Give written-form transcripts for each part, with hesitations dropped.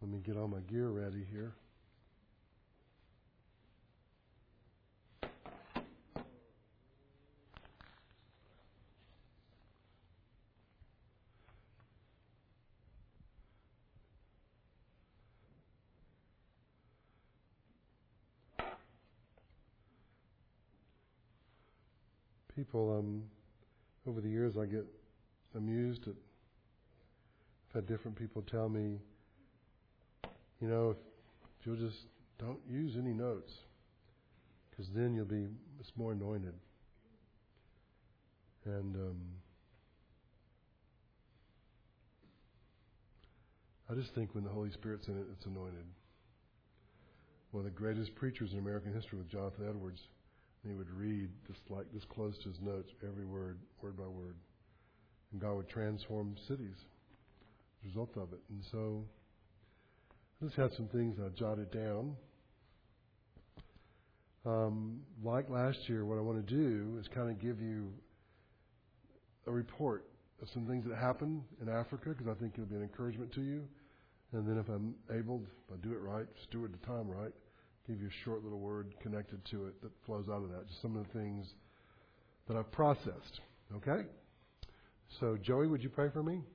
Let me get all my gear ready here. People, over the years I get amused at, I've had different people tell me, if you'll just don't use any notes, because then it's more anointed. And I just think when the Holy Spirit's in it, it's anointed. One of the greatest preachers in American history was Jonathan Edwards. And he would read just like this close to his notes, every word, word by word. And God would transform cities as a result of it. And so I just had some things I jotted down. Like last year, what I want to do is kind of give you a report of some things that happened in Africa, because I think it'll be an encouragement to you. And then if I'm able, if I do it right, steward the time right, give you a short little word connected to it that flows out of that. Just some of the things that I've processed. Okay? So, Joey, would you pray for me?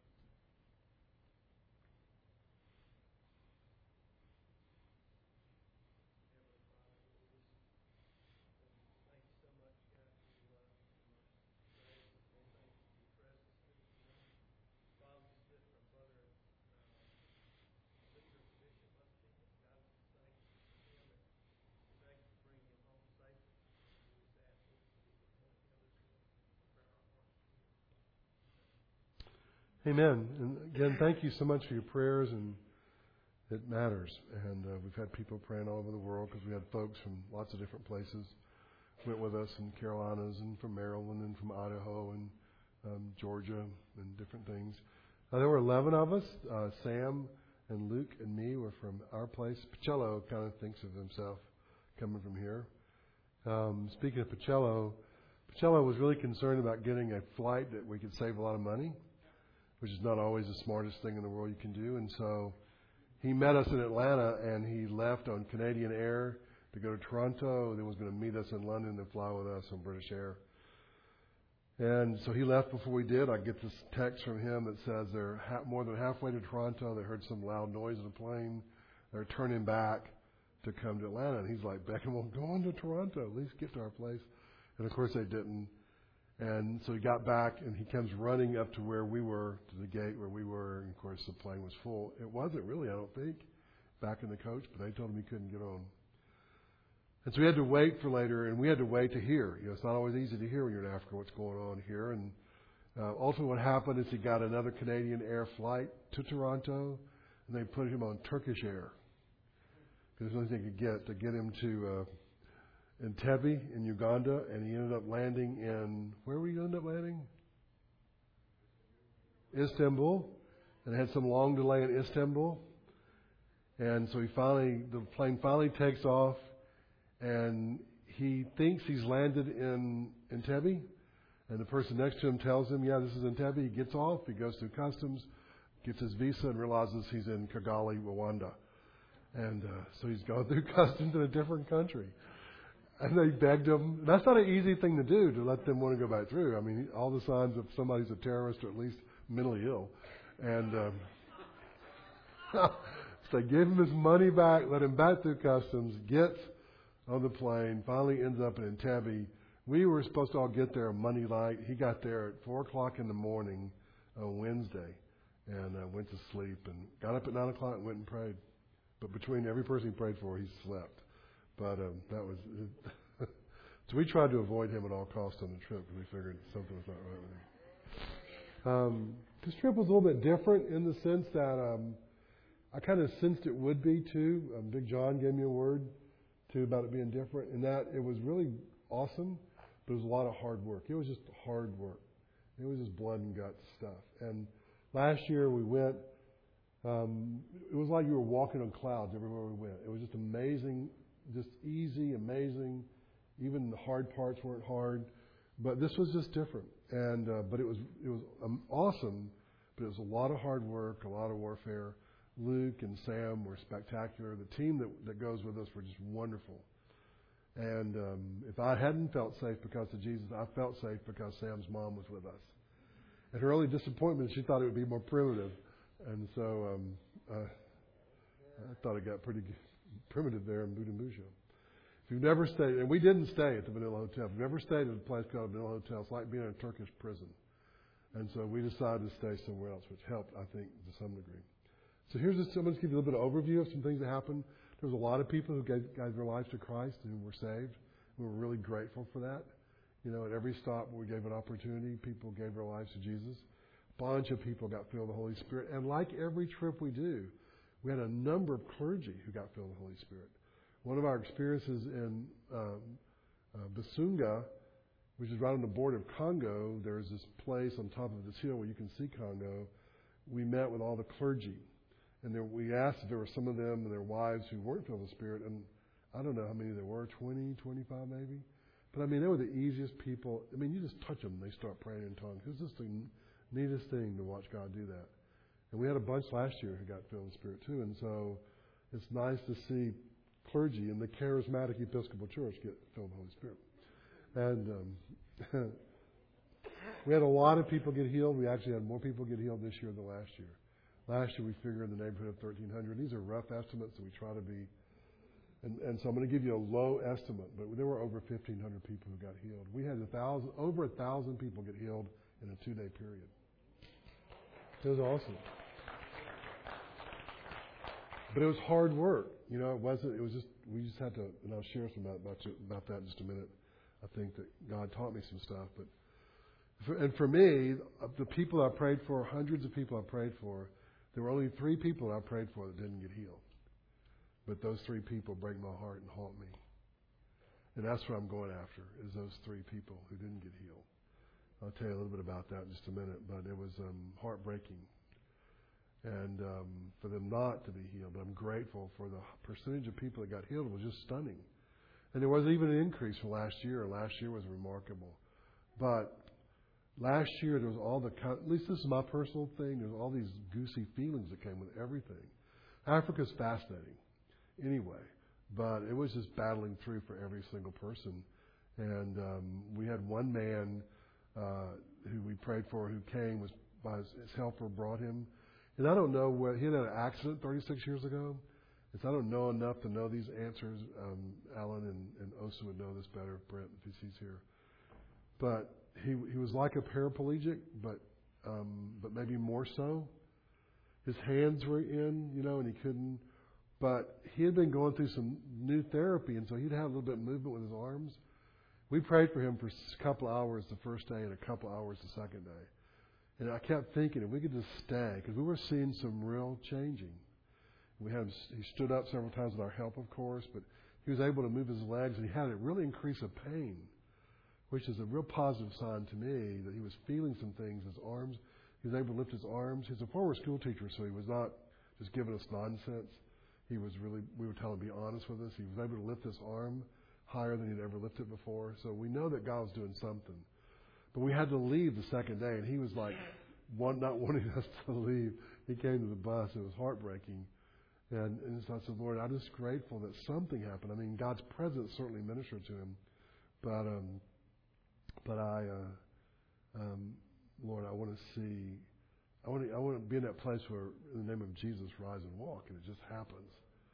Amen. And again, thank you so much for your prayers, and it matters. And we've had people praying all over the world, because we had folks from lots of different places went with us in Carolinas and from Maryland and from Idaho and Georgia and different things. There were 11 of us. Sam and Luke and me were from our place. Pacello kind of thinks of himself coming from here. Speaking of Pacello was really concerned about getting a flight that we could save a lot of money, which is not always the smartest thing in the world you can do. And so he met us in Atlanta, and he left on Canadian Air to go to Toronto, then was going to meet us in London and fly with us on British Air. And so he left before we did. I get this text from him that says they're more than halfway to Toronto. They heard some loud noise in the plane. They're turning back to come to Atlanta. And he's like, Beckham, well, go on to Toronto. At least get to our place. And, of course, they didn't. And so he got back, and he comes running up to where we were, to the gate where we were. And, of course, the plane was full. It wasn't really, I don't think, back in the coach, but they told him he couldn't get on. And so we had to wait for later, and we had to wait to hear. It's not always easy to hear when you're in Africa what's going on here. And ultimately what happened is he got another Canadian Air flight to Toronto, and they put him on Turkish Air. Because there's nothing they could get him to Entebbe in Uganda, and he ended up landing in, where were you end up landing? Istanbul, and had some long delay in Istanbul. And so the plane finally takes off, and he thinks he's landed in Entebbe, and the person next to him tells him, yeah, this is Entebbe. He gets off, he goes through customs, gets his visa, and realizes he's in Kigali, Rwanda. And so he's gone through customs in a different country. And they begged him. That's not an easy thing to do, to let them want to go back through. I mean, all the signs of somebody's a terrorist or at least mentally ill. And so they gave him his money back, let him back through customs, gets on the plane, finally ends up in Entebbe. We were supposed to all get there on Monday night. He got there at 4 o'clock in the morning on Wednesday, and went to sleep, and got up at 9 o'clock and went and prayed. But between every person he prayed for, he slept. But that was it. So we tried to avoid him at all costs on the trip, because we figured something was not right with him. This trip was a little bit different in the sense that I kind of sensed it would be too. Big John gave me a word too about it being different, and that it was really awesome, but it was a lot of hard work. It was just hard work. It was just blood and guts stuff. And last year we went, it was like you were walking on clouds everywhere we went. It was just amazing, just easy, amazing. Even the hard parts weren't hard, but this was just different. And but it was awesome, but it was a lot of hard work, a lot of warfare, Luke and Sam were spectacular. The team that goes with us were just wonderful. And if I hadn't felt safe because of Jesus, I felt safe because Sam's mom was with us. And her only disappointment, she thought it would be more primitive. And so I thought it got pretty primitive there in Budimbujo. If you've never stayed, and we didn't stay at the Vanilla Hotel. If you've never stayed at a place called Vanilla Hotel, it's like being in a Turkish prison. And so we decided to stay somewhere else, which helped, I think, to some degree. So I'm going to give you a little bit of overview of some things that happened. There was a lot of people who gave their lives to Christ and who were saved. We were really grateful for that. At every stop where we gave an opportunity, people gave their lives to Jesus. A bunch of people got filled with the Holy Spirit. And like every trip we do, we had a number of clergy who got filled with the Holy Spirit. One of our experiences in Basunga, which is right on the border of Congo, there's this place on top of this hill where you can see Congo. We met with all the clergy. And we asked if there were some of them and their wives who weren't filled with the Spirit. And I don't know how many there were, 20, 25 maybe. But they were the easiest people. You just touch them and they start praying in tongues. It's just the neatest thing to watch God do that. And we had a bunch last year who got filled with the Spirit too. And so it's nice to see clergy in the charismatic Episcopal Church get filled with the Holy Spirit. And we had a lot of people get healed. We actually had more people get healed this year than last year. Last year we figured in the neighborhood of 1,300. These are rough estimates, so we try to be. And so I'm going to give you a low estimate, but there were over 1,500 people who got healed. We had over 1,000 people get healed in a 2-day period. It was awesome. But it was hard work. It wasn't. It was just. We just had to. And I'll share some about that in just a minute. I think that God taught me some stuff. But for me, the people I prayed for, hundreds of people I prayed for, there were only 3 people I prayed for that didn't get healed. But those 3 people break my heart and haunt me. And that's what I'm going after, is those 3 people who didn't get healed. I'll tell you a little bit about that in just a minute, but it was heartbreaking. And for them not to be healed. But I'm grateful for the percentage of people that got healed. It was just stunning. And there was even an increase from last year. Last year was remarkable. But last year there was at least this is my personal thing, there's all these goosey feelings that came with everything. Africa's fascinating anyway. But it was just battling through for every single person. And we had one man who we prayed for who came, was by his helper brought him. And I don't know he had an accident 36 years ago. And so I don't know enough to know these answers. Alan and Osu would know this better, Brent, if he's here. But he was like a paraplegic, but maybe more so. His hands were in, and he couldn't. But he had been going through some new therapy, and so he'd have a little bit of movement with his arms. We prayed for him for a couple of hours the first day and a couple of hours the second day. And I kept thinking if we could just stay, because we were seeing some real changing. He stood up several times with our help, of course, but he was able to move his legs, and he had a really increase of pain, which is a real positive sign to me that he was feeling some things. His arms, he was able to lift his arms. He's a former school teacher, so he was not just giving us nonsense. He was really, we would tell him to be honest with us. He was able to lift his arm higher than he'd ever lifted before. So we know that God was doing something. But we had to leave the second day, and he was like, not wanting us to leave. He came to the bus. It was heartbreaking. And so I said, Lord, I'm just grateful that something happened. God's presence certainly ministered to him. But Lord, I want to see, I want to be in that place where, in the name of Jesus, rise and walk, and it just happens.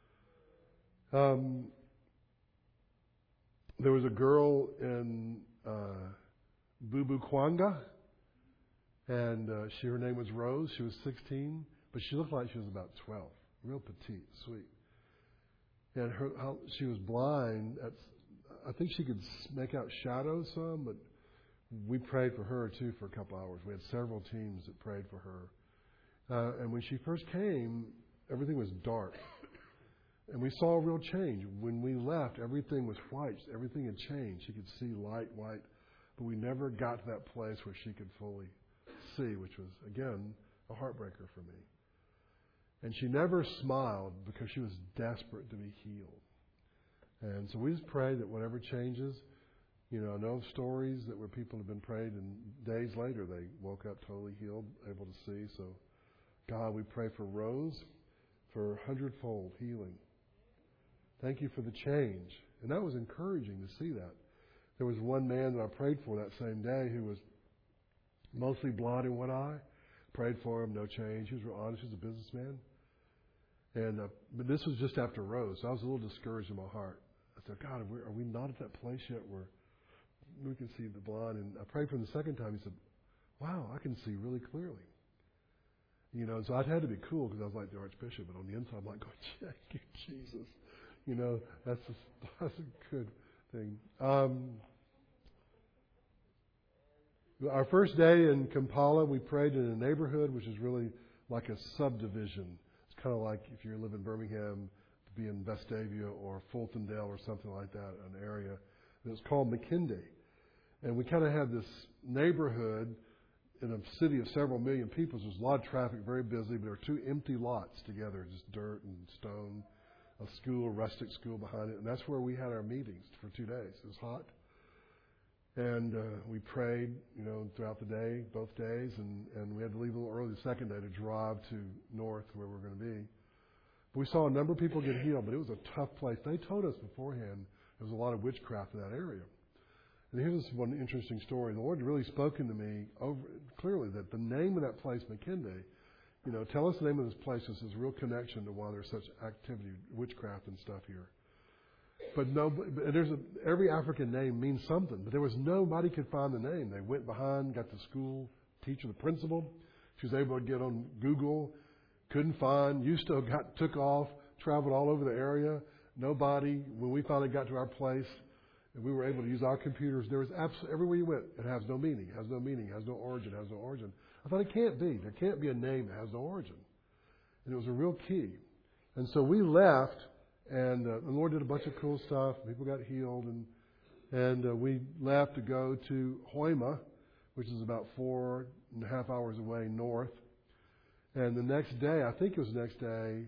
There was a girl in Bubukwanga, and her name was Rose. She was 16, but she looked like she was about 12. Real petite, sweet. And she was blind. I think she could make out shadows some, but we prayed for her too for a couple hours. We had several teams that prayed for her. And when she first came, everything was dark. And we saw a real change. When we left, everything was white. Everything had changed. She could see light, white. But we never got to that place where she could fully see, which was, again, a heartbreaker for me. And she never smiled because she was desperate to be healed. And so we just pray that whatever changes, I know of stories where people have been prayed and days later they woke up totally healed, able to see. So God, we pray for Rose. for hundredfold healing. Thank you for the change. And that was encouraging to see that. There was one man that I prayed for that same day who was mostly blind in one eye. Prayed for him, no change. He was real honest. He was a businessman. And but this was just after Rose. So I was a little discouraged in my heart. I said, God, are we not at that place yet where we can see the blind? And I prayed for him the second time. He said, wow, I can see really clearly. You know, so I'd had to be cool because I was like the Archbishop, but on the inside I'm like, oh, thank you, Jesus. You know, that's a good thing. Our first day in Kampala, we prayed in a neighborhood which is really like a subdivision. It's kind of like if you live in Birmingham, to be in Vestavia or Fultondale or something like that, an area. And it's called Makinde. And we kind of had this neighborhood in a city of several million people. So there's a lot of traffic, very busy, but there were two empty lots together, just dirt and stone, a school, a rustic school behind it. And that's where we had our meetings for 2 days. It was hot. And we prayed, you know, throughout the day, both days, and we had to leave a little early the second day to drive to north where we're going to be. But we saw a number of people get healed, but it was a tough place. They told us beforehand there was a lot of witchcraft in that area. And here's one interesting story. The Lord had really spoken to me clearly that the name of that place, Makinde, you know, tell us the name of this place. This is a real connection to why there's such activity, witchcraft and stuff here. But every African name means something. But there was nobody could find the name. They went behind, got the school teacher, the principal. She was able to get on Google. Couldn't find. Justo took off, traveled all over the area. Nobody. When we finally got to our place, and we were able to use our computers, there was absolutely, everywhere you went, it has no meaning, has no meaning, has no origin, has no origin. I thought it can't be. There can't be a name that has no origin. And it was a real key. And so we left. And the Lord did a bunch of cool stuff. People got healed. And we left to go to Hoima, which is about 4.5 hours away north. And the next day, I think it was the next day,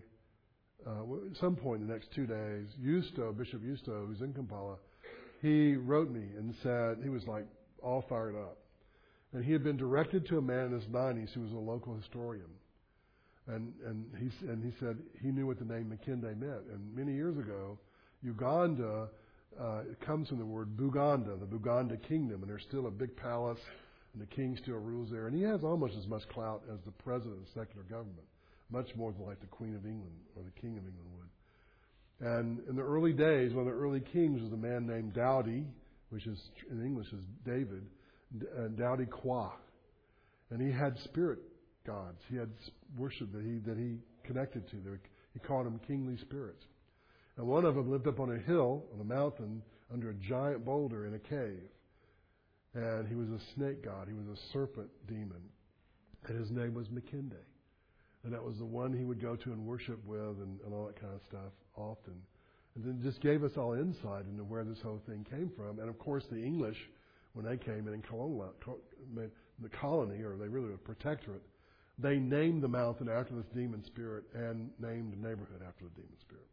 at some point in the next 2 days, Bishop Justo, who's in Kampala, he wrote me and said, he was like all fired up. And he had been directed to a man in his 90s who was a local historian. And he said he knew what the name Makinde meant. And many years ago, Uganda, it comes from the word Buganda, the Buganda kingdom. And there's still a big palace, and the king still rules there. And he has almost as much clout as the president of the secular government, much more than like the Queen of England or the King of England would. And in the early days, one of the early kings was a man named Daudi, which is in English is David, Daudi Kwa. And he had spirit gods. He had worship that he connected to. He called them kingly spirits. And one of them lived up on a hill, on a mountain, under a giant boulder in a cave. And he was a snake god. He was a serpent demon. And his name was Makinde. And that was the one he would go to and worship with and all that kind of stuff often. And then just gave us all insight into where this whole thing came from. And of course the English, when they came in the colony, or they really were a protectorate, they named the mountain after this demon spirit and named the neighborhood after the demon spirit.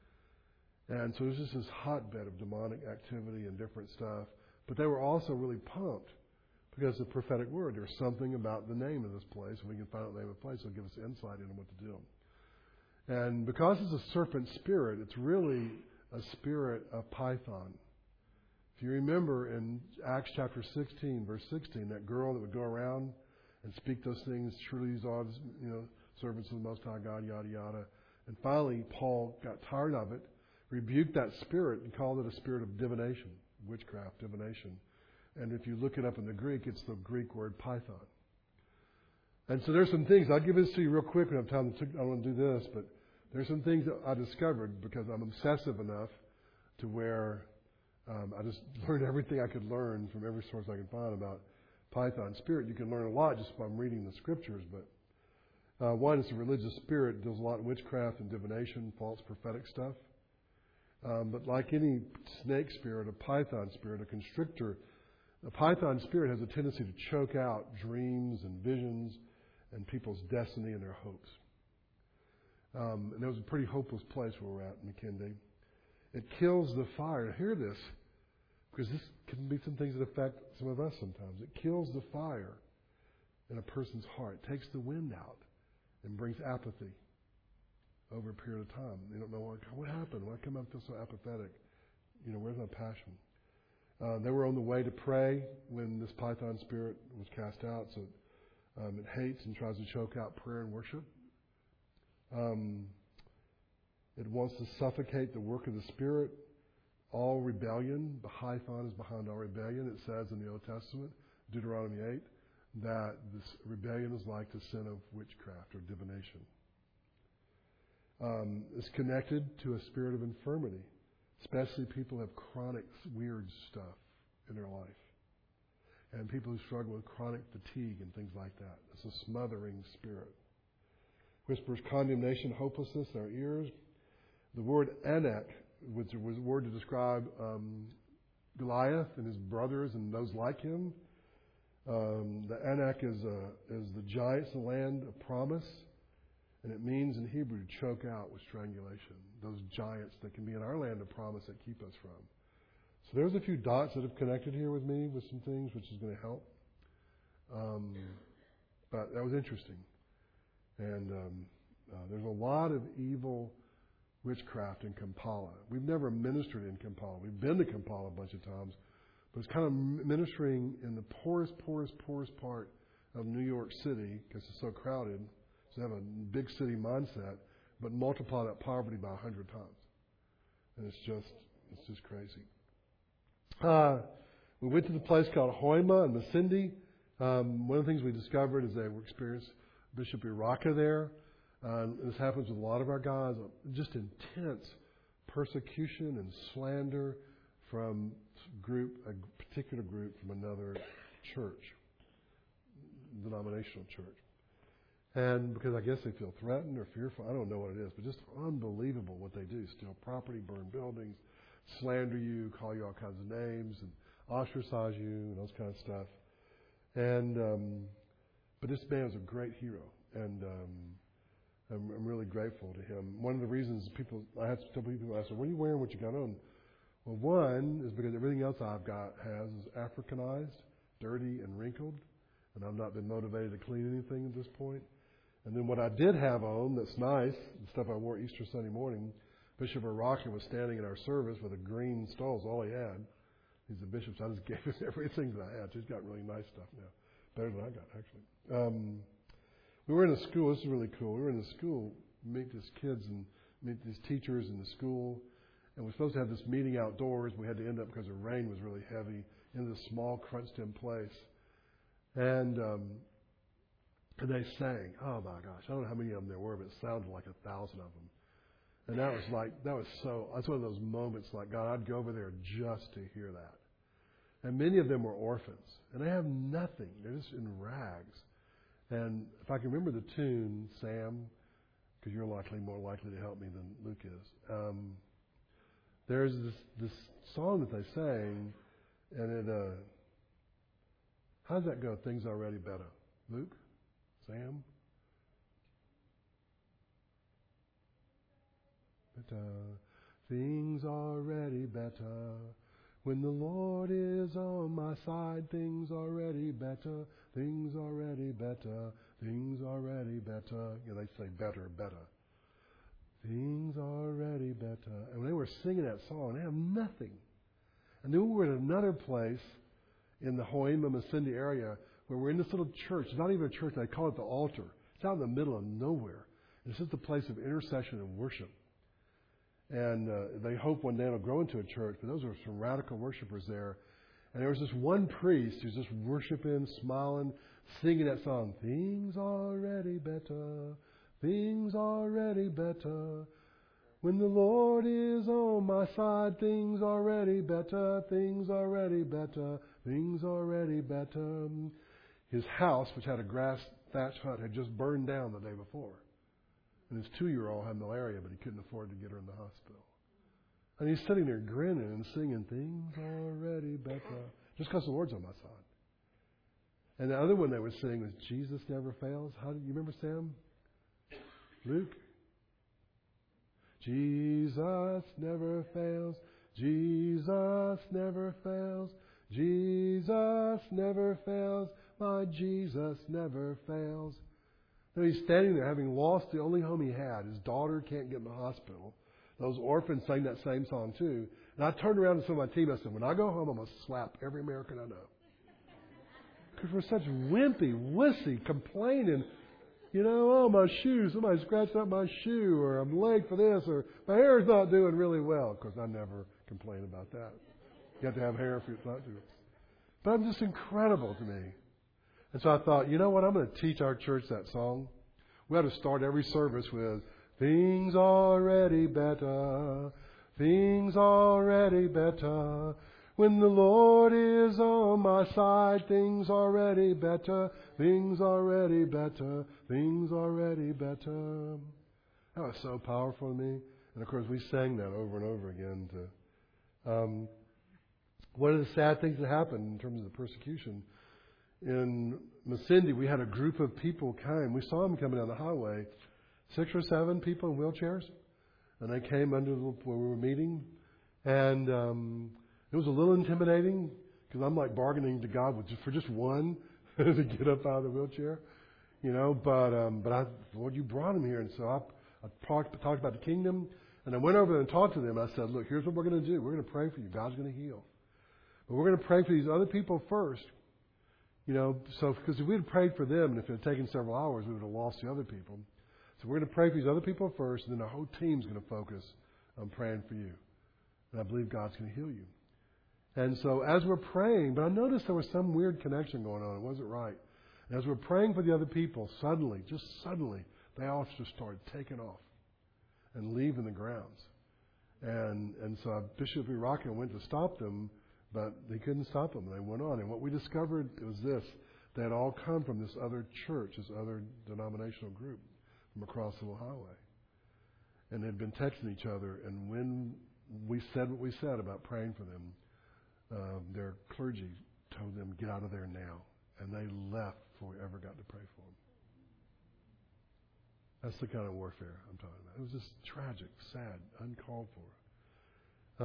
And so there's just this hotbed of demonic activity and different stuff. But they were also really pumped because the prophetic word, there's something about the name of this place. And we can find out the name of the place. It'll give us insight into what to do. And because it's a serpent spirit, it's really a spirit of Python. If you remember in Acts chapter 16, verse 16, that girl that would go around and speak those things, truly these are, servants of the Most High God, yada, yada. And finally, Paul got tired of it, rebuked that spirit, and called it a spirit of divination, witchcraft, divination. And if you look it up in the Greek, it's the Greek word Python. And so there's some things, I'll give this to you real quick. We don't have time to, I don't want to do this, but there's some things that I discovered because I'm obsessive enough to where I just learned everything I could learn from every source I could find about Python spirit. You can learn a lot just by reading the scriptures, but one is a religious spirit. It does a lot of witchcraft and divination, false prophetic stuff. But like any snake spirit, a python spirit, a constrictor, a python spirit has a tendency to choke out dreams and visions and people's destiny and their hopes. And it was a pretty hopeless place where we're at in Makinde. It kills the fire. Hear this, because this can be some things that affect some of us sometimes. It kills the fire in a person's heart, takes the wind out, and brings apathy. over a period of time. They don't know what happened. Why come I feel so apathetic? Where's my passion? They were on the way to pray when this python spirit was cast out. So it hates and tries to choke out prayer and worship. It wants to suffocate the work of the Spirit. All rebellion, the python is behind all rebellion. It says in the Old Testament, Deuteronomy 8, that this rebellion is like the sin of witchcraft or divination. It's connected to a spirit of infirmity, especially people who have chronic weird stuff in their life. And people who struggle with chronic fatigue and things like that. It's a smothering spirit. Whispers condemnation, hopelessness in our ears. The word Anak, which was a word to describe Goliath and his brothers and those like him. The Anak is the giants, the land of promise. And it means in Hebrew to choke out with strangulation. Those giants that can be in our land of promise that keep us from. So there's a few dots that have connected here with me with some things, which is going to help. But that was interesting. And there's a lot of evil witchcraft in Kampala. We've never ministered in Kampala. We've been to Kampala a bunch of times. But it's kind of ministering in the poorest part of New York City because it's so crowded. So they have a big city mindset, but multiply that poverty by 100 times. And it's just crazy. We went to the place called Hoima and Masindi. One of the things we discovered is they experienced Bishop Iraka there. This happens with a lot of our guys. Just intense persecution and slander from a particular group from another church, denominational church. And because I guess they feel threatened or fearful, I don't know what it is, but just unbelievable what they do. Steal property, burn buildings, slander you, call you all kinds of names, and ostracize you, and those kind of stuff. And but this man was a great hero, and I'm really grateful to him. One of the reasons I had to tell people, I said, "What are you wearing? What you got on?" Well, one is because everything else I've got is Africanized, dirty, and wrinkled, and I've not been motivated to clean anything at this point. And then what I did have on that's nice, the stuff I wore Easter Sunday morning, Bishop Iraqi was standing in our service with a green stole, all he had. He's a bishop, so I just gave him everything that I had. So he's got really nice stuff now. Better than I got, actually. We were in a school. This is really cool. We were in a school, meet these kids and meet these teachers in the school. And we're supposed to have this meeting outdoors. We had to end up, because the rain was really heavy, in this small, crunched-in place. And they sang. Oh, my gosh. I don't know how many of them there were, but it sounded like 1,000 of them. And that's one of those moments like, God, I'd go over there just to hear that. And many of them were orphans. And they have nothing. They're just in rags. And if I can remember the tune, Sam, because you're more likely to help me than Luke is, there's this song that they sang, and it, how does that go? Things already better. Luke? Sam? Better. Things already better. When the Lord is on my side, things already better. Things already better. Things already better. They say better. Things already better. And when they were singing that song, they have nothing. And then we were at another place in the Hoima Masindi area where we're in this little church. It's not even a church. They call it the altar. It's out in the middle of nowhere. It's just a place of intercession and worship. And they hope one day it'll grow into a church. But those are some radical worshipers there. And there was this one priest who's just worshiping, smiling, singing that song. Things already better. Things already better. When the Lord is on my side, things already better. Things already better. Things already better. His house, which had a grass thatch hut, had just burned down the day before. And his 2-year-old had malaria, but he couldn't afford to get her in the hospital. And he's sitting there grinning and singing, things already better. Just because the Lord's on my side. And the other one they would sing was, Jesus Never Fails. How do you remember, Sam? Luke? Jesus never fails. Jesus never fails. Jesus never fails. My Jesus never fails. And he's standing there having lost the only home he had. His daughter can't get in the hospital. Those orphans sang that same song too. And I turned around to some of my team. I said, when I go home, I'm going to slap every American I know. Because we're such wimpy, wussy, complaining. You know, oh, my shoe, somebody scratched up my shoe, or I'm late for this, or my hair's not doing really well. Of course, I never complain about that. You have to have hair for it not to. But I'm just incredible to me. And so I thought, you know what, I'm going to teach our church that song. We ought to start every service with, things already better, things already better. When the Lord is on my side, things already better, things already better, things already better. That was so powerful to me. And of course, we sang that over and over again. One of the sad things that happened in terms of the persecution, in Masindi, we had a group of people came. We saw them coming down the highway, 6 or 7 people in wheelchairs. And they came under where we were meeting. And it was a little intimidating because I'm like bargaining to God for just one to get up out of the wheelchair, you know. But Lord, you brought him here, and so I talked about the kingdom, and I went over and talked to them. I said, look, here's what we're going to do. We're going to pray for you. God's going to heal, but we're going to pray for these other people first, you know. So because if we had prayed for them, and if it had taken several hours, we would have lost the other people. So we're going to pray for these other people first, and then our whole team's going to focus on praying for you, and I believe God's going to heal you. And so as we're praying, but I noticed there was some weird connection going on. It wasn't right. And as we're praying for the other people, just suddenly, they all just started taking off and leaving the grounds. And so Bishop Iraqi went to stop them, but they couldn't stop them. They went on. And what we discovered was this. They had all come from this other church, this other denominational group from across the little highway. And they'd been texting each other. And when we said what we said about praying for them, their clergy told them, get out of there now. And they left before we ever got to pray for them. That's the kind of warfare I'm talking about. It was just tragic, sad, uncalled for.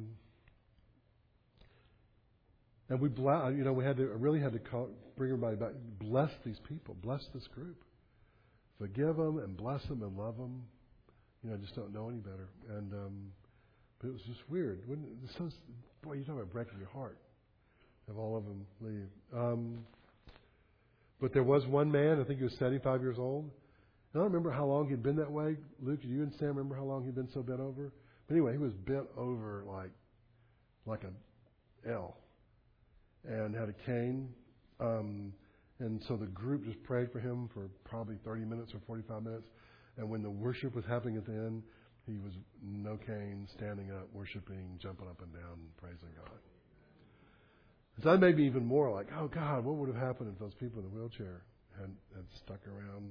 And we really had to bring everybody back. Bless these people. Bless this group. Forgive them and bless them and love them. You know, I just don't know any better. And but it was just weird. Boy, you're talking about breaking your heart. Have all of them leave. But there was one man, I think he was 75 years old. And I don't remember how long he'd been that way. Luke, do you and Sam remember how long he'd been so bent over? But anyway, he was bent over like an L and had a cane. And so the group just prayed for him for probably 30 minutes or 45 minutes. And when the worship was happening at the end, he was no cane, standing up, worshiping, jumping up and down, praising God. So that made me even more like, oh God, what would have happened if those people in the wheelchair had stuck around?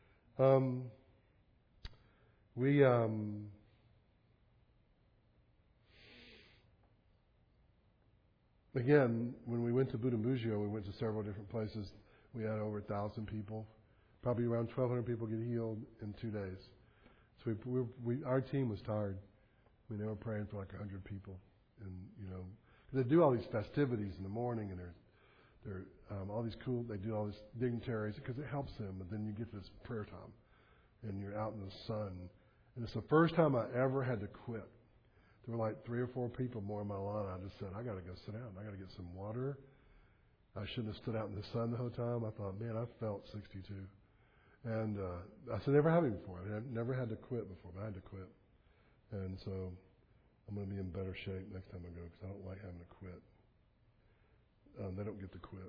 Again, when we went to Budumbujio, we went to several different places. We had over 1,000 people, probably around 1,200 people get healed in 2 days. So our team was tired. I mean, they were praying for like 100 people, and you know, they do all these festivities in the morning, and they're all these cool. They do all these dignitaries because it helps them. But then you get this prayer time, and you're out in the sun, and it's the first time I ever had to quit. There were like 3 or 4 people more in my line. I just said, I got to go sit down. I got to get some water. I shouldn't have stood out in the sun the whole time. I thought, man, I felt 62. And I said, never happened before. I never had to quit before, but I had to quit. And so I'm going to be in better shape next time I go because I don't like having to quit. They don't get to quit.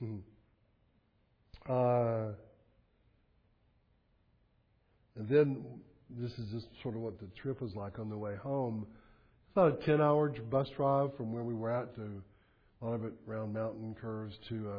And then this is just sort of what the trip was like on the way home. It's about a 10-hour bus drive from where we were at to a lot of it around mountain curves to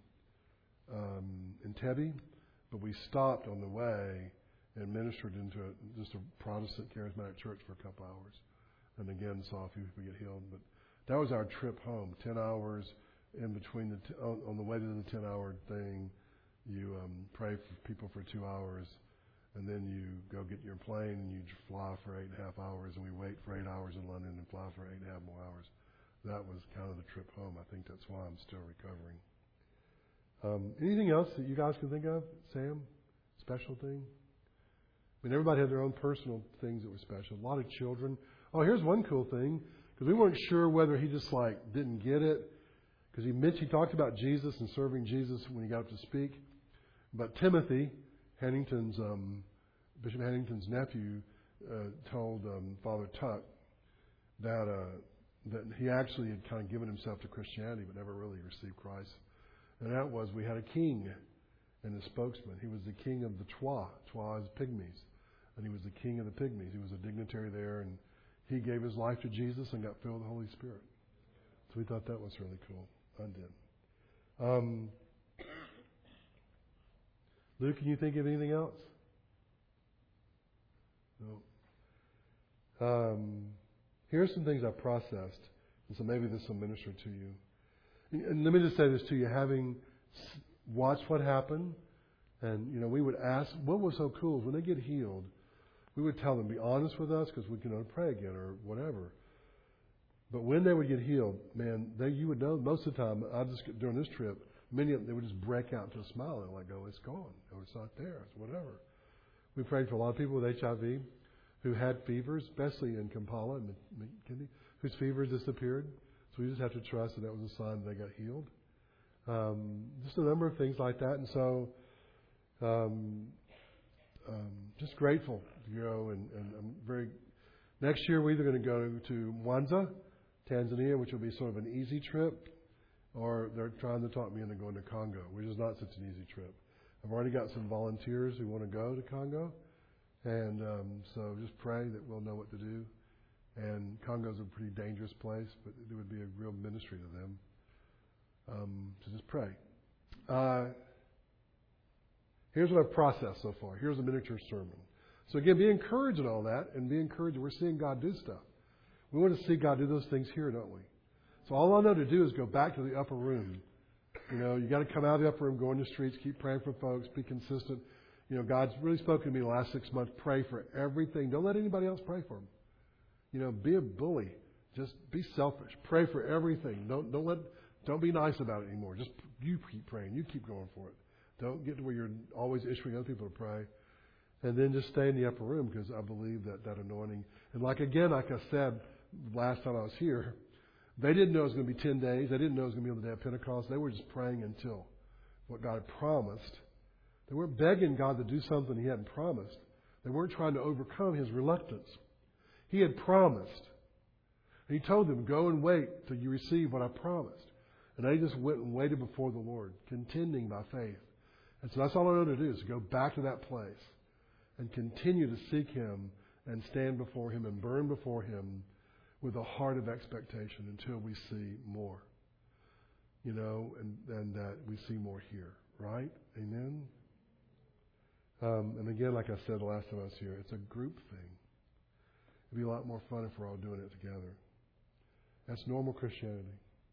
Entebbe. But we stopped on the way and ministered into just a Protestant charismatic church for a couple hours. And again, saw a few people get healed. But that was our trip home. 10 hours in between on the way to the 10-hour thing. You pray for people for 2 hours. And then you go get your plane and you fly for 8.5 hours. And we wait for 8 hours in London and fly for 8.5 more hours. That was kind of the trip home. I think that's why I'm still recovering. Anything else that you guys can think of? Sam? Special thing? I mean, everybody had their own personal things that were special. A lot of children. Oh, here's one cool thing. Because we weren't sure whether he just didn't get it. Because he talked about Jesus and serving Jesus when he got up to speak. But Timothy, Bishop Hannington's nephew, told Father Tuck that he actually had kind of given himself to Christianity but never really received Christ. And that was, we had a king and a spokesman. He was the king of the Twa. Twa is pygmies. And he was the king of the pygmies. He was a dignitary there, and he gave his life to Jesus and got filled with the Holy Spirit. So we thought that was really cool. I did. Luke, can you think of anything else? No. Here's some things I processed, and so maybe this will minister to you. And let me just say this to you, having watched what happened, and we would ask, what was so cool is when they get healed, we would tell them, be honest with us because we can pray again or whatever. But when they would get healed, man, you would know most of the time, during this trip, many of them, they would just break out into a smile. They're like, oh, it's gone. Oh, it's not there. It's whatever. We prayed for a lot of people with HIV who had fevers, especially in Kampala and McKinney, whose fevers disappeared. So we just have to trust that was a sign that they got healed. Just a number of things like that. And so just grateful to go. And I'm very... Next year, we're either going to go to Mwanza, Tanzania, which will be sort of an easy trip, or they're trying to talk me into going to Congo, which is not such an easy trip. I've already got some volunteers who want to go to Congo, and so just pray that we'll know what to do. And Congo's a pretty dangerous place, but it would be a real ministry to them. So just pray. Here's what I've processed so far. Here's a miniature sermon. So again, be encouraged in all that, and be encouraged that we're seeing God do stuff. We want to see God do those things here, don't we? So all I know to do is go back to the upper room. You got to come out of the upper room, go in the streets, keep praying for folks, be consistent. God's really spoken to me the last 6 months. Pray for everything. Don't let anybody else pray for them. Be a bully. Just be selfish. Pray for everything. Don't be nice about it anymore. Just you keep praying. You keep going for it. Don't get to where you're always issuing other people to pray. And then just stay in the upper room, because I believe that anointing. And like I said last time I was here, they didn't know it was going to be 10 days. They didn't know it was going to be on the day of Pentecost. They were just praying until what God had promised. They weren't begging God to do something He hadn't promised. They weren't trying to overcome His reluctance. He had promised. And He told them, go and wait till you receive what I promised. And they just went and waited before the Lord, contending by faith. And so that's all I know to do, is to go back to that place and continue to seek Him and stand before Him and burn before Him with a heart of expectation until we see more. And that we see more here. Right? Amen? And again, like I said the last time I was here, it's a group thing. It'd be a lot more fun if we're all doing it together. That's normal Christianity.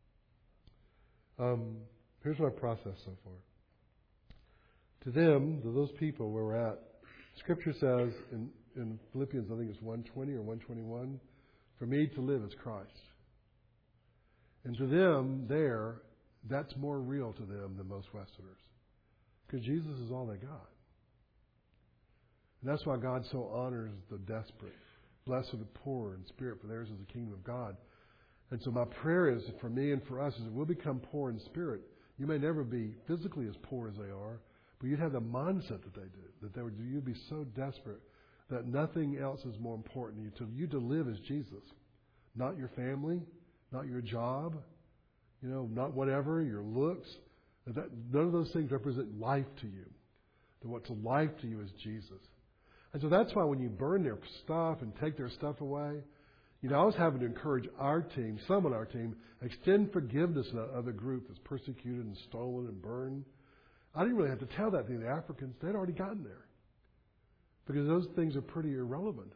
Here's what I've processed so far. To those people where we're at, Scripture says in Philippians, I think it's 1:20 or 1:21, for me to live is Christ. And to them that's more real to them than most Westerners. Because Jesus is all they got. And that's why God so honors the desperate. Blessed are the poor in spirit, for theirs is the kingdom of God. And so my prayer is, for me and for us, is that we'll become poor in spirit. You may never be physically as poor as they are, but you'd have the mindset that they do. You'd be so desperate that nothing else is more important to you. To live as Jesus. Not your family, not your job, not whatever, your looks. None of those things represent life to you. What's life to you is Jesus. And so that's why when you burn their stuff and take their stuff away, I was having to encourage our team, some on our team, extend forgiveness to that other group that's persecuted and stolen and burned. I didn't really have to tell that to the Africans. They'd already gotten there. Because those things are pretty irrelevant to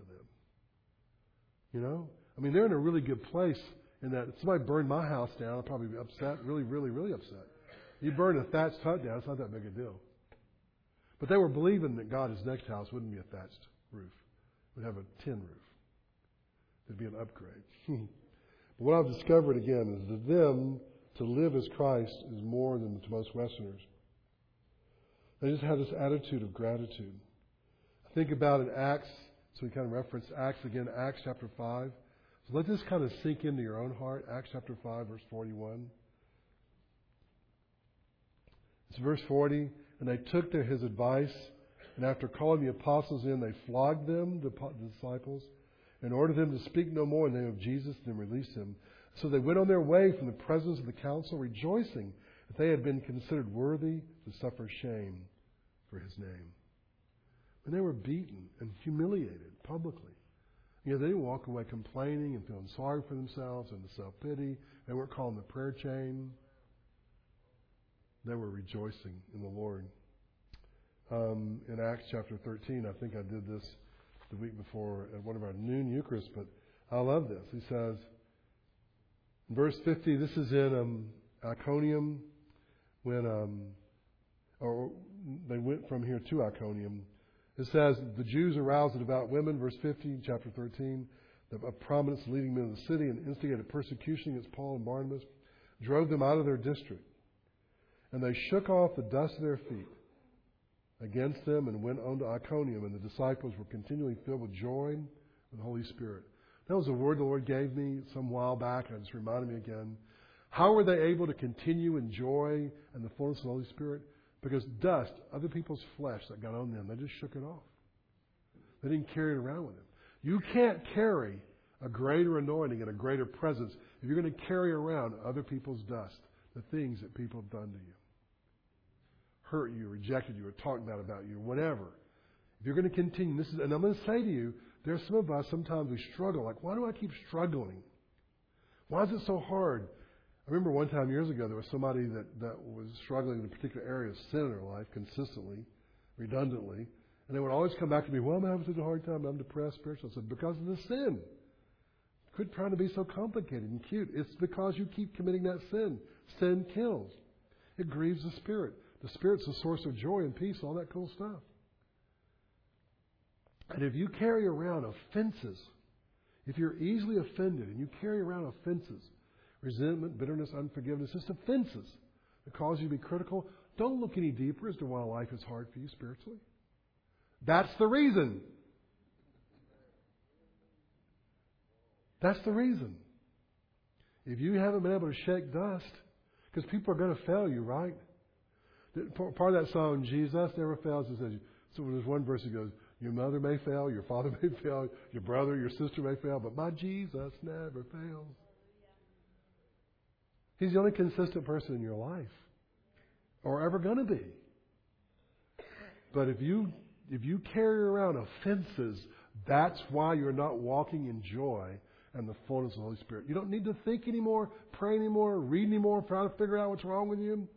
them. They're in a really good place in that if somebody burned my house down, I'd probably be upset, really, really, really upset. You burn a thatched hut down, it's not that big a deal. But they were believing that God's next house wouldn't be a thatched roof. It would have a tin roof. It'd be an upgrade. But what I've discovered again is that to live as Christ is more than to most Westerners. They just had this attitude of gratitude. I think about in Acts, so we kind of reference Acts again, Acts chapter 5. So let this kind of sink into your own heart. Acts chapter 5, verse 41. It's verse 40. And they took his advice, and after calling the apostles in, they flogged them, the disciples, and ordered them to speak no more in the name of Jesus, and then released him. So they went on their way from the presence of the council, rejoicing that they had been considered worthy to suffer shame for his name. And they were beaten and humiliated publicly. They didn't walk away complaining and feeling sorry for themselves and the self-pity. They weren't calling the prayer chain. They were rejoicing in the Lord. In Acts chapter 13, I think I did this the week before at one of our noon Eucharists, but I love this. He says, in verse 50, this is in Iconium, when or they went from here to Iconium. It says, the Jews aroused the devout women, verse 50, chapter 13, of prominence leading men of the city, and instigated persecution against Paul and Barnabas, drove them out of their district. And they shook off the dust of their feet against them and went on to Iconium, and the disciples were continually filled with joy with the Holy Spirit. That was a word the Lord gave me some while back, and it just reminded me again. How were they able to continue in joy and the fullness of the Holy Spirit? Because dust, other people's flesh that got on them, they just shook it off. They didn't carry it around with them. You can't carry a greater anointing and a greater presence if you're going to carry around other people's dust, the things that people have done to you. Hurt you, rejected you, or talked bad about you, whatever. If you're going to continue, and I'm going to say to you, there's some of us, sometimes we struggle. Like, why do I keep struggling? Why is it so hard? I remember one time years ago, there was somebody that was struggling in a particular area of sin in their life consistently, redundantly. And they would always come back to me, well, I'm having such a hard time. I'm depressed, spiritual. I said, because of the sin. Quit trying to be so complicated and cute. It's because you keep committing that sin. Sin kills. It grieves the Spirit. The Spirit's the source of joy and peace, all that cool stuff. And if you carry around offenses, if you're easily offended and you carry around offenses, resentment, bitterness, unforgiveness, just offenses that cause you to be critical, don't look any deeper as to why life is hard for you spiritually. That's the reason. That's the reason. If you haven't been able to shake dust, because people are going to fail you, right? Part of that song, Jesus Never Fails, it says, so there's one verse that goes, your mother may fail, your father may fail, your brother, your sister may fail, but my Jesus never fails. He's the only consistent person in your life, or ever going to be. But if you carry around offenses, that's why you're not walking in joy and the fullness of the Holy Spirit. You don't need to think anymore, pray anymore, read anymore, try to figure out what's wrong with you.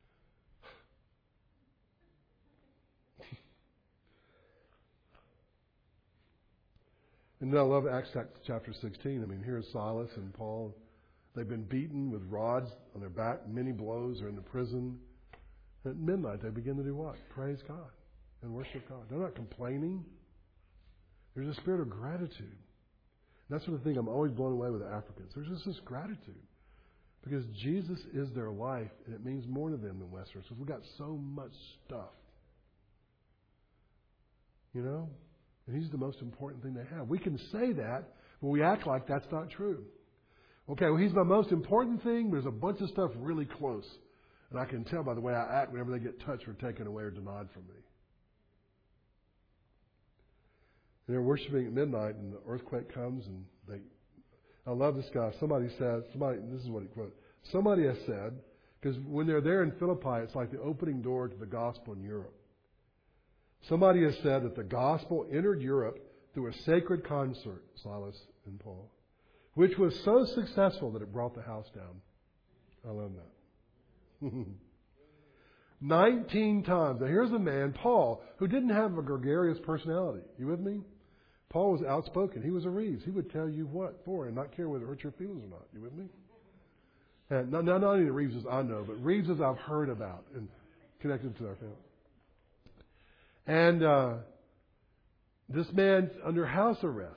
And then I love Acts chapter 16. I mean, here's Silas and Paul. They've been beaten with rods on their back, many blows. They're in the prison. At midnight, they begin to do what? Praise God and worship God. They're not complaining. There's a spirit of gratitude. And that's one of the things I'm always blown away with the Africans. There's just this gratitude. Because Jesus is their life, and it means more to them than Westerners. Because we've got so much stuff. You know? And He's the most important thing they have. We can say that, but we act like that's not true. Okay, well, He's my most important thing, but there's a bunch of stuff really close. And I can tell by the way I act whenever they get touched or taken away or denied from me. And they're worshiping at midnight, and the earthquake comes, and I love this guy. This is what he quoted. Somebody has said, because when they're there in Philippi, it's like the opening door to the gospel in Europe. Somebody has said that the gospel entered Europe through a sacred concert, Silas and Paul, which was so successful that it brought the house down. I love that. 19 times. Now here's a man, Paul, who didn't have a gregarious personality. You with me? Paul was outspoken. He was a Reeves. He would tell you what for and not care whether it hurt your feelings or not. You with me? And not only the Reeveses I know, but Reeveses I've heard about and connected to our family. And this man's under house arrest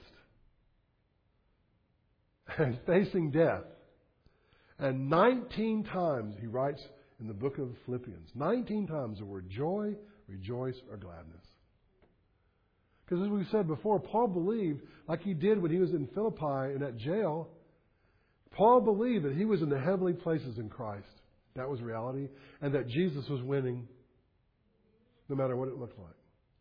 and facing death. And 19 times he writes in the book of Philippians, 19 times the word joy, rejoice or gladness. Because as we said before, Paul believed, like he did when he was in Philippi in that jail, Paul believed that he was in the heavenly places in Christ. That was reality. And that Jesus was winning no matter what it looked like.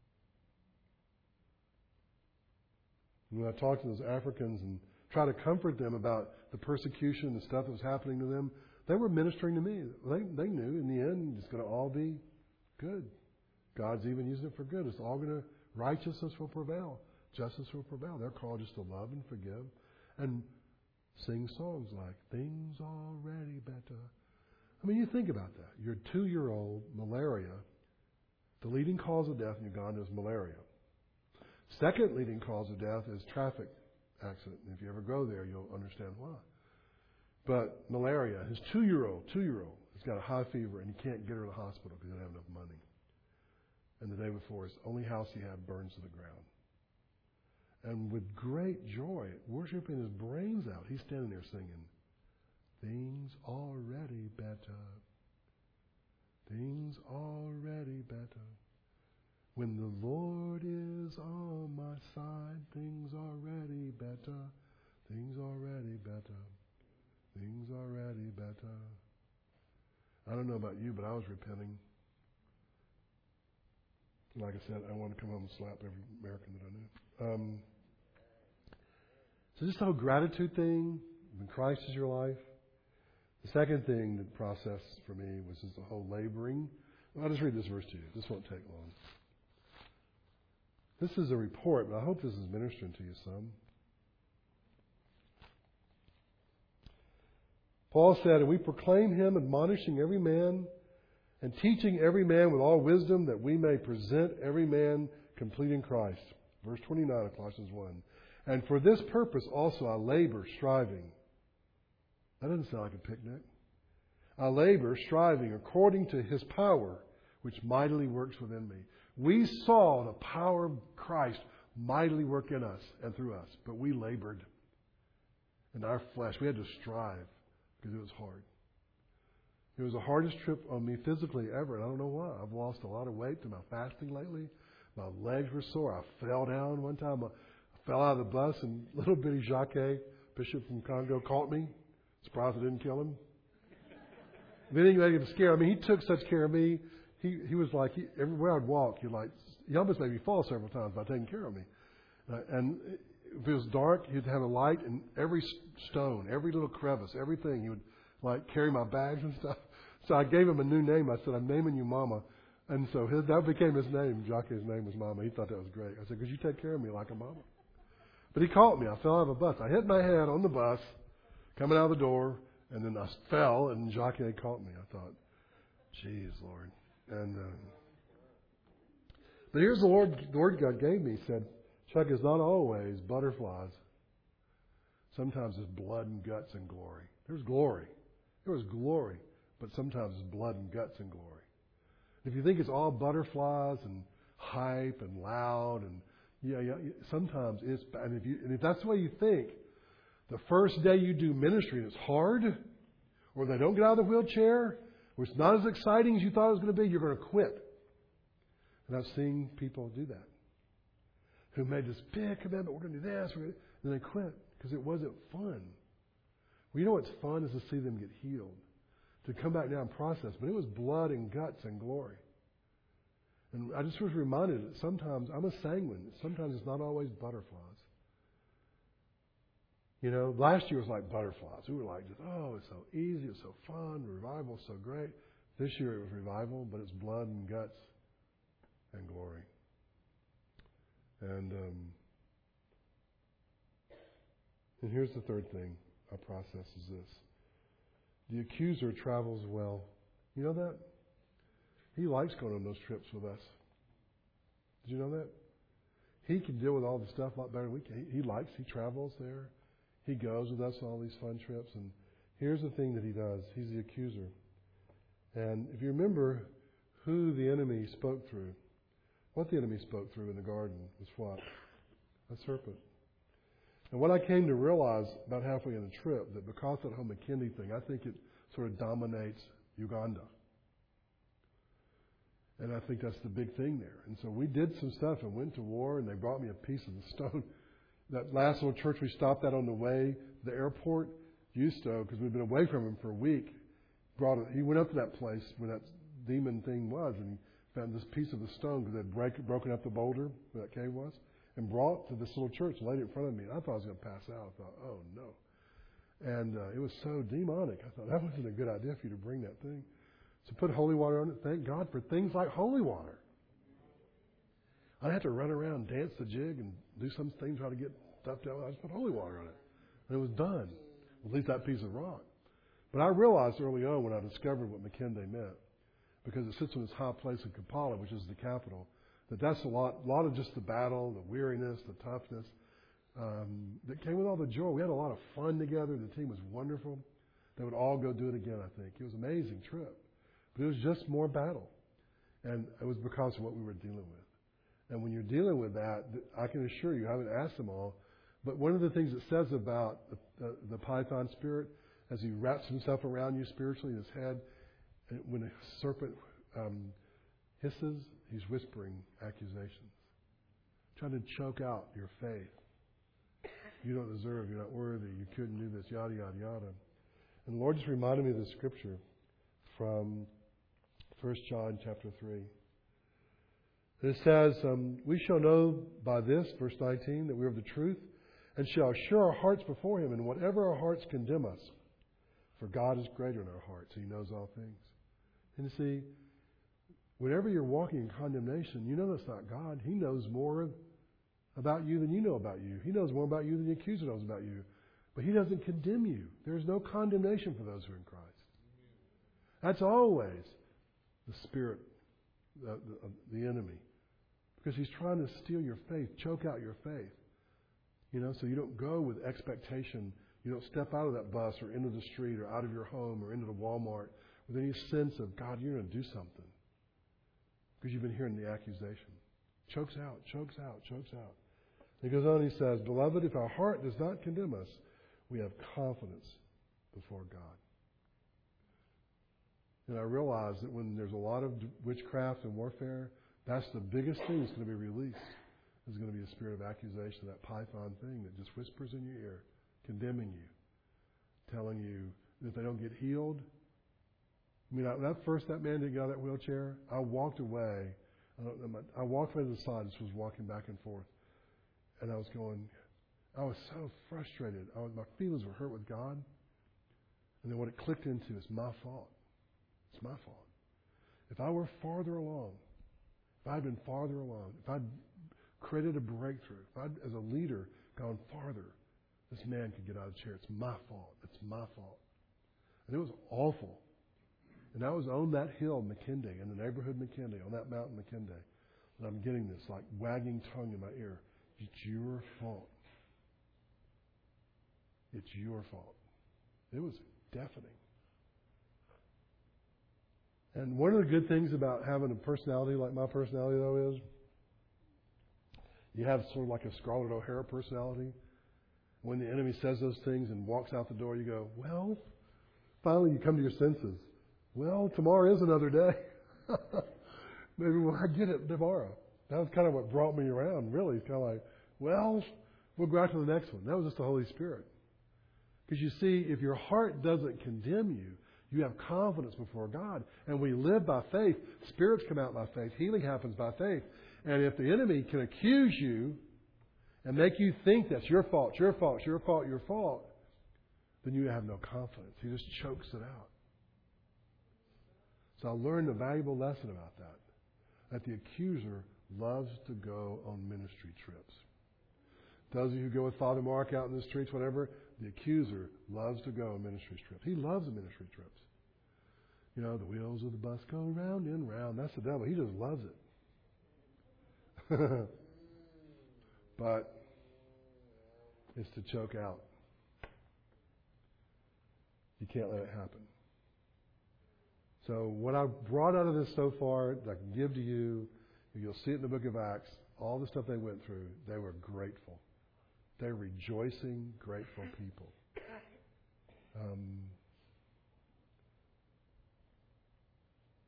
When I talked to those Africans and try to comfort them about the persecution and stuff that was happening to them, they were ministering to me. They knew in the end it's going to all be good. God's even using it for good. It's all going to, righteousness will prevail. Justice will prevail. They're called just to love and forgive and sing songs like, things already better. I mean, you think about that. Your 2-year-old, malaria, the leading cause of death in Uganda is malaria. Second leading cause of death is traffic accident. And if you ever go there, you'll understand why. But malaria, his 2-year-old has got a high fever and he can't get her to the hospital because he doesn't have enough money. And the day before, his only house he had burns to the ground. And with great joy, worshiping his brains out, he's standing there singing, things already better. Things already better. When the Lord is on my side, things already better. Things already better. Things already better. I don't know about you, but I was repenting. Like I said, I want to come home and slap every American that I knew. So just the whole gratitude thing, when Christ is your life. The second thing that processed for me was just the whole laboring. I'll just read this verse to you. This won't take long. This is a report, but I hope this is ministering to you some. Paul said, and we proclaim him, admonishing every man and teaching every man with all wisdom, that we may present every man complete in Christ. Verse 29 of Colossians 1. And for this purpose also I labor, striving. That doesn't sound like a picnic. I labor, striving according to his power, which mightily works within me. We saw the power of Christ mightily work in us and through us, but we labored in our flesh. We had to strive because it was hard. It was the hardest trip on me physically ever, and I don't know why. I've lost a lot of weight through my fasting lately. My legs were sore. I fell down one time. I fell out of the bus, and little bitty Jacques, bishop from Congo, caught me. Surprised I didn't kill him. Then he made him scared. I mean, he took such care of me. He was like, everywhere I'd walk, he almost made me fall several times by taking care of me. And if it was dark, he'd have a light in every stone, every little crevice, everything. He would like carry my bags and stuff. So I gave him a new name. I said, I'm naming you Mama. And so that became his name. Jacques' name was Mama. He thought that was great. I said, because you take care of me like a mama. But he caught me. I fell out of a bus. I hit my head on the bus, coming out of the door, and then I fell, and Jacques caught me. I thought, geez, Lord. And but here's the word God gave me. He said, Chuck, is not always butterflies. Sometimes it's blood and guts and glory. There's glory. There was glory, but sometimes it's blood and guts and glory. If you think it's all butterflies and hype and loud and sometimes it's bad. And if that's the way you think, the first day you do ministry and it's hard, or they don't get out of the wheelchair, or it's not as exciting as you thought it was going to be, you're going to quit. And I've seen people do that, who made this big commitment, we're going to do this, and then they quit because it wasn't fun. Well, you know what's fun is to see them get healed, to come back now and process. But it was blood and guts and glory. And I just was reminded that sometimes I'm a sanguine. Sometimes it's not always butterflies. You know, last year was like butterflies. We were like, oh, it's so easy, it's so fun, revival is so great. This year it was revival, but it's blood and guts and glory. And here's the third thing I process is this. The accuser travels well. You know that? He likes going on those trips with us. Did you know that? He can deal with all the stuff a lot better than we can. He travels there. He goes with us on all these fun trips. And here's the thing that he does. He's the accuser. And if you remember who the enemy spoke through, what the enemy spoke through in the garden was what? A serpent. And what I came to realize about halfway in the trip, that because of that whole McKinney thing, I think it sort of dominates Uganda. And I think that's the big thing there. And so we did some stuff and went to war, and they brought me a piece of the stone. That last little church we stopped at on the way to the airport, Justo, because we'd been away from him for a week, he went up to that place where that demon thing was, and he found this piece of the stone because they'd broken up the boulder where that cave was, and brought to this little church and laid it in front of me. And I thought I was going to pass out. I thought, oh no. And it was so demonic. I thought, that wasn't a good idea for you to bring that thing. So put holy water on it. Thank God for things like holy water. I'd have to run around, dance the jig, and do some things, try to get stuff down. I just put holy water on it. And it was done. At least that piece of rock. But I realized early on when I discovered what McKinley meant, because it sits in this high place in Kampala, which is the capital, that's a lot of just the battle, the weariness, the toughness, that came with all the joy. We had a lot of fun together. The team was wonderful. They would all go do it again, I think. It was an amazing trip. But it was just more battle. And it was because of what we were dealing with. And when you're dealing with that, I can assure you, I haven't asked them all, but one of the things it says about the python spirit, as he wraps himself around you spiritually in his head, when a serpent hisses, he's whispering accusations, trying to choke out your faith. You don't deserve, you're not worthy, you couldn't do this, yada, yada, yada. And the Lord just reminded me of this scripture from 1 John chapter 3. It says, we shall know by this, verse 19, that we are of the truth, and shall assure our hearts before Him, and whatever our hearts condemn us. For God is greater in our hearts. He knows all things. And you see, whenever you're walking in condemnation, you know that's not God. He knows more about you than you know about you. He knows more about you than the accuser knows about you. But He doesn't condemn you. There's no condemnation for those who are in Christ. That's always the spirit of the enemy. Because he's trying to steal your faith, choke out your faith. So you don't go with expectation. You don't step out of that bus or into the street or out of your home or into the Walmart with any sense of, God, you're going to do something. Because you've been hearing the accusation. Chokes out, chokes out, chokes out. He goes on, he says, Beloved, if our heart does not condemn us, we have confidence before God. And I realize that when there's a lot of witchcraft and warfare, that's the biggest thing that's going to be released. Is going to be a spirit of accusation, that python thing that just whispers in your ear, condemning you, telling you that if they don't get healed. I mean, that man didn't get out of that wheelchair, I walked away. I walked away to the side, just was walking back and forth. And I was so frustrated. My feelings were hurt with God. And then what it clicked into is my fault. It's my fault. If I were farther along, if I'd been farther along, if I'd created a breakthrough, if I'd, as a leader, gone farther, this man could get out of the chair. It's my fault. It's my fault. And it was awful. And I was on that hill, McKinley, in the neighborhood McKinley, on that mountain McKinley, and I'm getting this like wagging tongue in my ear. It's your fault. It's your fault. It was deafening. And one of the good things about having a personality like my personality, though, is you have sort of like a Scarlett O'Hara personality. When the enemy says those things and walks out the door, you go, well, finally you come to your senses. Well, tomorrow is another day. Maybe I get it tomorrow. That was kind of what brought me around, really. It's kind of like, well, we'll go out to the next one. That was just the Holy Spirit. Because you see, if your heart doesn't condemn you, you have confidence before God. And we live by faith. Spirits come out by faith. Healing happens by faith. And if the enemy can accuse you and make you think that's your fault, your fault, your fault, your fault, then you have no confidence. He just chokes it out. So I learned a valuable lesson about that. That the accuser loves to go on ministry trips. Those of you who go with Father Mark out in the streets, whatever, the accuser loves to go on ministry trips. He loves the ministry trips. The wheels of the bus go round and round. That's the devil. He just loves it. But it's to choke out. You can't let it happen. So what I've brought out of this so far that I can give to you, you'll see it in the book of Acts, all the stuff they went through, they were grateful. They're rejoicing, grateful people.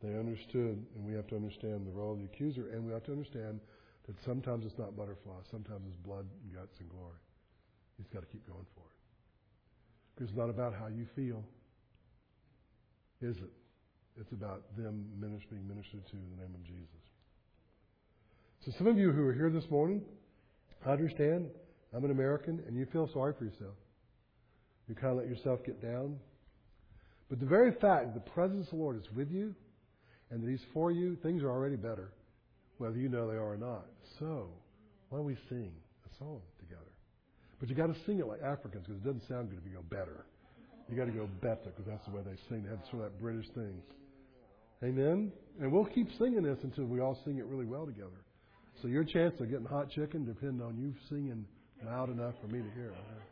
They understood, and we have to understand the role of the accuser, and we have to understand that sometimes it's not butterflies, sometimes it's blood and guts and glory. He's got to keep going for it. Because it's not about how you feel, is it? It's about them being ministered to in the name of Jesus. So some of you who are here this morning, I understand, I'm an American, and you feel sorry for yourself. You kind of let yourself get down. But the very fact that the presence of the Lord is with you and that He's for you, things are already better, whether you know they are or not. So, why don't we sing a song together? But you got to sing it like Africans, because it doesn't sound good if you go better. You got to go better, because that's the way they sing. They have sort of that British thing. Amen? And we'll keep singing this until we all sing it really well together. So your chance of getting hot chicken depends on you singing loud enough for me to hear.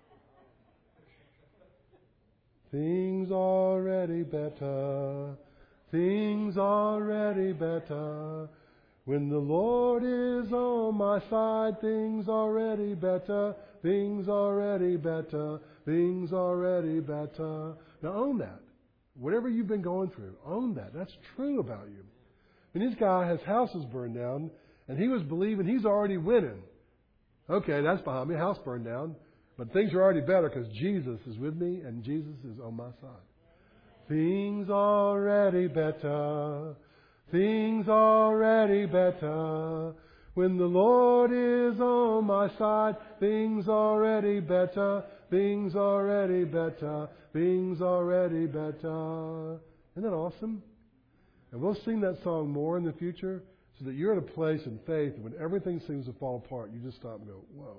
Things already better. Things already better. When the Lord is on my side, things already better. Things already better. Things already better. Now own that. Whatever you've been going through, own that. That's true about you. And this guy has houses burned down, and he was believing he's already winning. Okay, that's behind me. House burned down. But things are already better because Jesus is with me and Jesus is on my side. Things already better. Things already better. When the Lord is on my side, things already better. Things already better. Things already better. Isn't that awesome? And we'll sing that song more in the future so that you're at a place in faith when everything seems to fall apart, you just stop and go, whoa.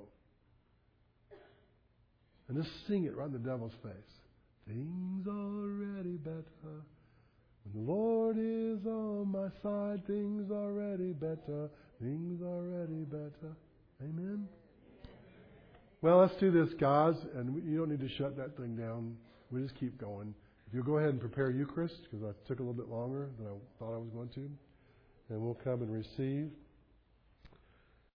And just sing it right in the devil's face. Things already better. When the Lord is on my side, things already better. Things already better. Amen? Well, let's do this, guys. And you don't need to shut that thing down. We just keep going. If you'll go ahead and prepare Eucharist, because I took a little bit longer than I thought I was going to. And we'll come and receive.